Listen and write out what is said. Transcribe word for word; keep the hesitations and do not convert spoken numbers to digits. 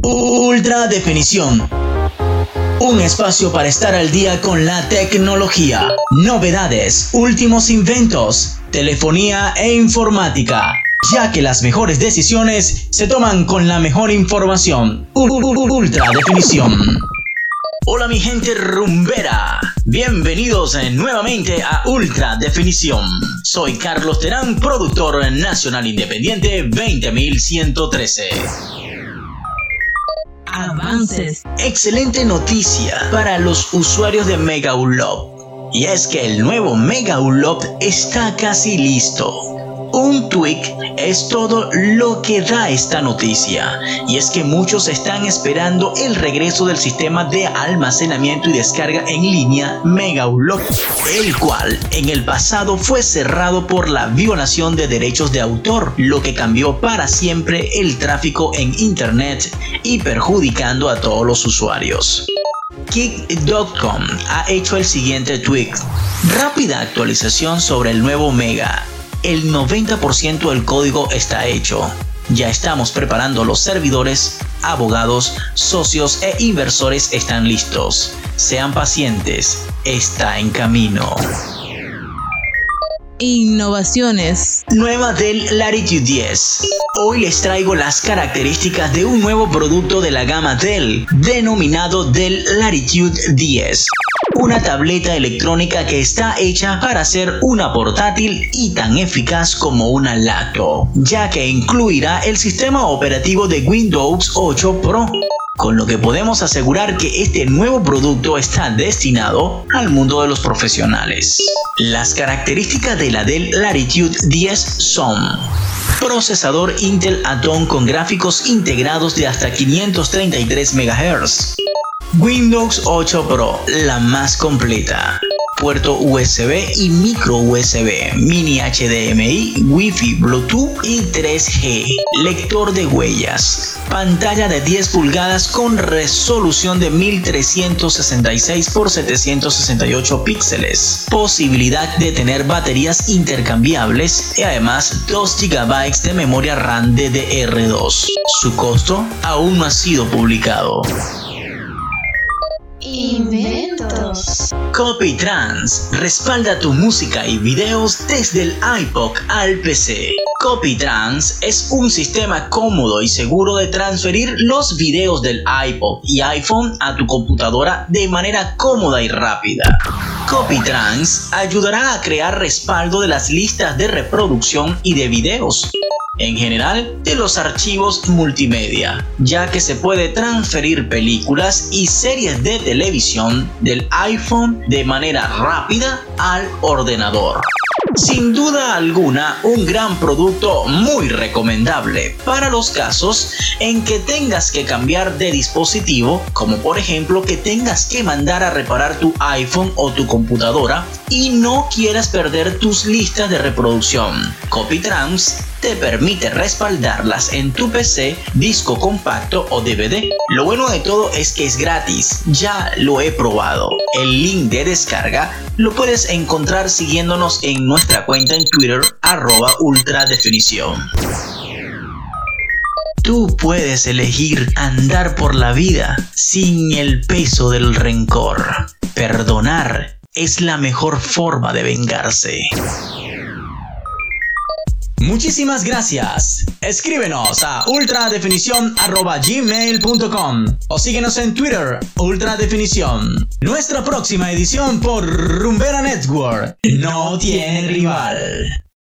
Ultra Definición. Un espacio para estar al día con la tecnología, novedades, últimos inventos, telefonía e informática, ya que las mejores decisiones se toman con la mejor información. Ultra Definición. Hola mi gente rumbera, bienvenidos nuevamente a Ultra Definición. Soy Carlos Terán, productor nacional independiente veinte mil ciento trece. Avances. Excelente noticia para los usuarios de Megaupload. Y es que el nuevo Megaupload está casi listo. Un tweak es todo lo que da esta noticia, y es que muchos están esperando el regreso del sistema de almacenamiento y descarga en línea Megaupload, el cual en el pasado fue cerrado por la violación de derechos de autor, lo que cambió para siempre el tráfico en internet y perjudicando a todos los usuarios. Kick punto com ha hecho el siguiente tweak: rápida actualización sobre el nuevo Mega. El noventa por ciento del código está hecho. Ya estamos preparando los servidores, abogados, socios e inversores están listos. Sean pacientes, está en camino. Innovaciones. Nueva Dell Latitude diez. Hoy les traigo las características de un nuevo producto de la gama Dell, denominado Dell Latitude diez. Una tableta electrónica que está hecha para ser una portátil y tan eficaz como una laptop, ya que incluirá el sistema operativo de Windows ocho Pro, con lo que podemos asegurar que este nuevo producto está destinado al mundo de los profesionales. Las características de la Dell Latitude diez son: procesador Intel Atom con gráficos integrados de hasta quinientos treinta y tres megahercios. Windows ocho Pro, la más completa. Puerto U S B y micro U S B, mini H D M I, Wi-Fi, Bluetooth y tres G. Lector de huellas. Pantalla de diez pulgadas con resolución de mil trescientos sesenta y seis por setecientos sesenta y ocho píxeles. Posibilidad de tener baterías intercambiables y además dos gigabytes de memoria RAM D D R dos. Su costo aún no ha sido publicado. Inventos. Copytrans respalda tu música y videos desde el iPod al P C. Copytrans es un sistema cómodo y seguro de transferir los videos del iPod y iPhone a tu computadora de manera cómoda y rápida. Copytrans ayudará a crear respaldo de las listas de reproducción y de videos, en general de los archivos multimedia, ya que se puede transferir películas y series de televisión del iPhone de manera rápida al ordenador. Sin duda alguna, un gran producto muy recomendable para los casos en que tengas que cambiar de dispositivo, como por ejemplo que tengas que mandar a reparar tu iPhone o tu computadora y no quieras perder tus listas de reproducción. Copytrans te permite respaldarlas en tu P C, disco compacto o D V D. Lo bueno de todo es que es gratis, ya lo he probado. El link de descarga lo puedes encontrar siguiéndonos en nuestra cuenta en Twitter, arroba ultradefinición. Tú puedes elegir andar por la vida sin el peso del rencor. Perdonar es la mejor forma de vengarse. Muchísimas gracias. Escríbenos a ultradefinición arroba gmail punto com o síguenos en Twitter, Ultradefinición. Nuestra próxima edición por Rumbera Network no tiene rival.